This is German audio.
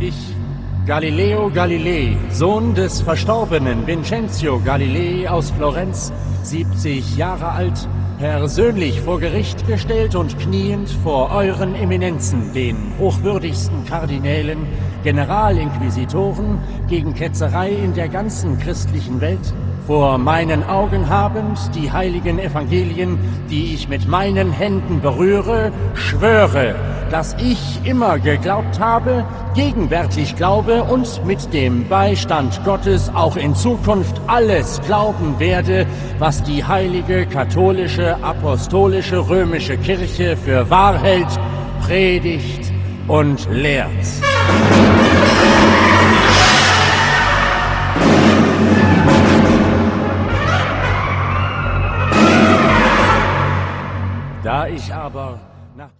Ich, Galileo Galilei, Sohn des verstorbenen Vincenzo Galilei aus Florenz, 70 Jahre alt, persönlich vor Gericht gestellt und kniend vor euren Eminenzen, den hochwürdigsten Kardinälen, Generalinquisitoren, gegen Ketzerei in der ganzen christlichen Welt, vor meinen Augen habend die heiligen Evangelien, die ich mit meinen Händen berühre, schwöre, dass ich immer geglaubt habe, gegenwärtig glaube und mit dem Beistand Gottes auch in Zukunft alles glauben werde, was die heilige, katholische, apostolische, römische Kirche für wahr hält, predigt und lehrt. Da ich aber